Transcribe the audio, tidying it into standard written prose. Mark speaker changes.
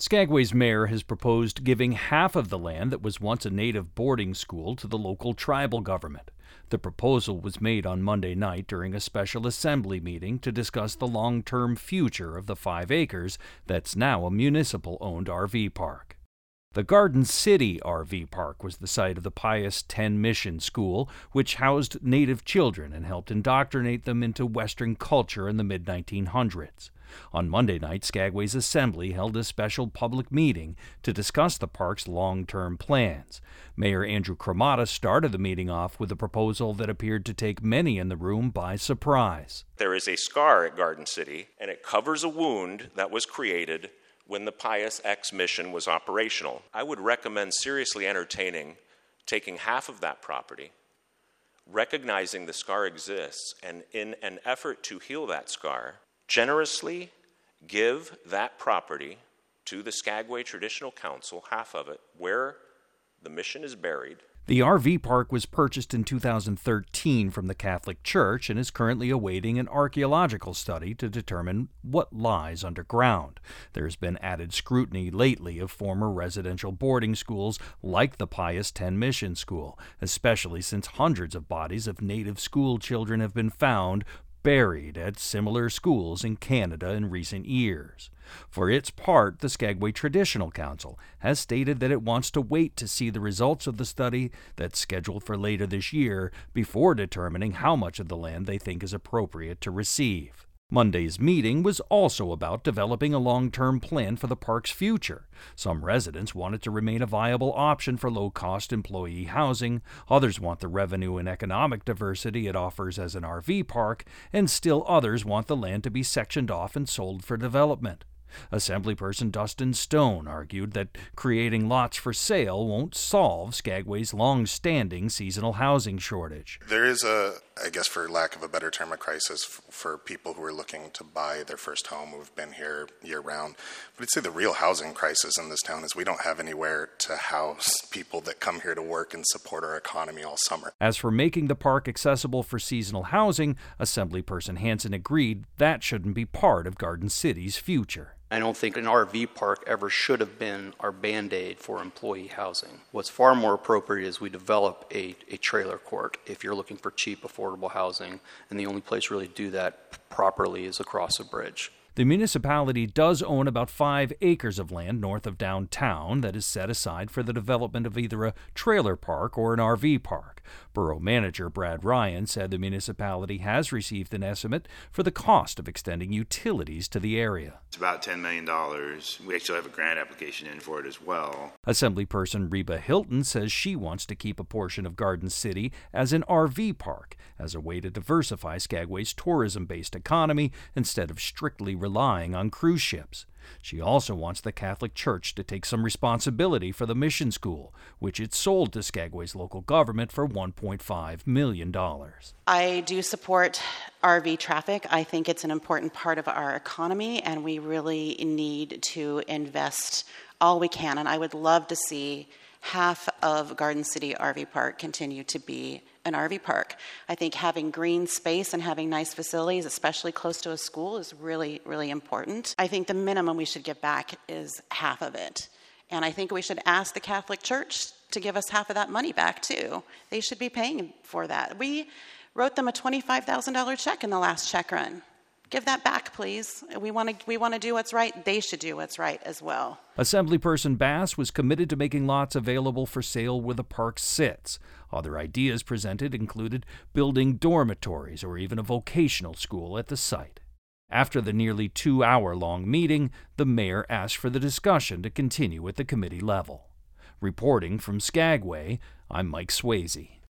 Speaker 1: Skagway's mayor has proposed giving half of the land that was once a native boarding school to the local tribal government. The proposal was made on Monday night during a special assembly meeting to discuss the long-term future of the 5 acres that's now a municipal-owned RV park. The Garden City RV Park was the site of the Pius X Mission School, which housed Native children and helped indoctrinate them into Western culture in the mid-1900s. On Monday night, Skagway's Assembly held a special public meeting to discuss the park's long-term plans. Mayor Andrew Cremata started the meeting off with a proposal that appeared to take many in the room by surprise.
Speaker 2: There is a scar at Garden City, and it covers a wound that was created when the Pius X mission was operational. I would recommend seriously entertaining taking half of that property, recognizing the scar exists, and in an effort to heal that scar, generously give that property to the Skagway Traditional Council, half of it, where the mission is buried.
Speaker 1: The RV park was purchased in 2013 from the Catholic Church and is currently awaiting an archaeological study to determine what lies underground. There's been added scrutiny lately of former residential boarding schools like the Pius X Mission School, especially since hundreds of bodies of Native school children have been found buried at similar schools in Canada in recent years. For its part, the Skagway Traditional Council has stated that it wants to wait to see the results of the study that's scheduled for later this year before determining how much of the land they think is appropriate to receive. Monday's meeting was also about developing a long-term plan for the park's future. Some residents want it to remain a viable option for low-cost employee housing, others want the revenue and economic diversity it offers as an RV park, and still others want the land to be sectioned off and sold for development. Assemblyperson Dustin Stone argued that creating lots for sale won't solve Skagway's long-standing seasonal housing shortage.
Speaker 3: There is I guess for lack of a better term, a crisis for people who are looking to buy their first home who've been here year-round. But I'd say the real housing crisis in this town is we don't have anywhere to house people that come here to work and support our economy all summer.
Speaker 1: As for making the park accessible for seasonal housing, Assemblyperson Hansen agreed that shouldn't be part of Garden City's future.
Speaker 4: I don't think an RV park ever should have been our Band-Aid for employee housing. What's far more appropriate is we develop a trailer court if you're looking for cheap, affordable housing, and the only place really to do that properly is across a bridge.
Speaker 1: The municipality does own about 5 acres of land north of downtown that is set aside for the development of either a trailer park or an RV park. Borough Manager Brad Ryan said the municipality has received an estimate for the cost of extending utilities to the area.
Speaker 5: It's about $10 million. We actually have a grant application in for it as well.
Speaker 1: Assemblyperson Reba Hilton says she wants to keep a portion of Garden City as an RV park as a way to diversify Skagway's tourism-based economy instead of strictly relying on cruise ships. She also wants the Catholic Church to take some responsibility for the mission school, which it sold to Skagway's local government for $1.5 million.
Speaker 6: I do support RV traffic. I think it's an important part of our economy, and we really need to invest all we can. And I would love to see half of Garden City RV Park continue to be an RV park. I think having green space and having nice facilities, especially close to a school, is really, really important. I think the minimum we should give back is half of it. And I think we should ask the Catholic Church to give us half of that money back, too. They should be paying for that. We wrote them a $25,000 check in the last check run. Give that back, please. We want to do what's right. They should do what's right as well.
Speaker 1: Assemblyperson Bass was committed to making lots available for sale where the park sits. Other ideas presented included building dormitories or even a vocational school at the site. After the nearly 2-hour-long meeting, the mayor asked for the discussion to continue at the committee level. Reporting from Skagway, I'm Mike Swayze.